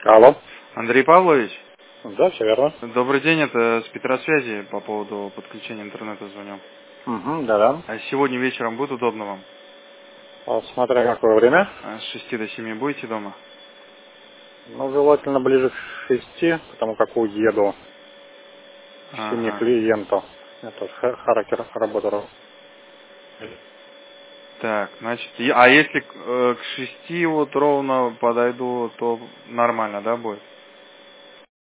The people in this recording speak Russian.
Алло. Андрей Павлович? Да, все верно. Добрый день, это с Петросвязи по поводу подключения интернета звоню. Да-да. А сегодня вечером будет удобно вам? Смотря какое время. С 6 до 7 будете дома? Ну, желательно ближе к 6, потому как уеду к 7 Ага. клиенту. Это характер работы. Так, значит, а если к 6 вот ровно подойду, то нормально, да, будет?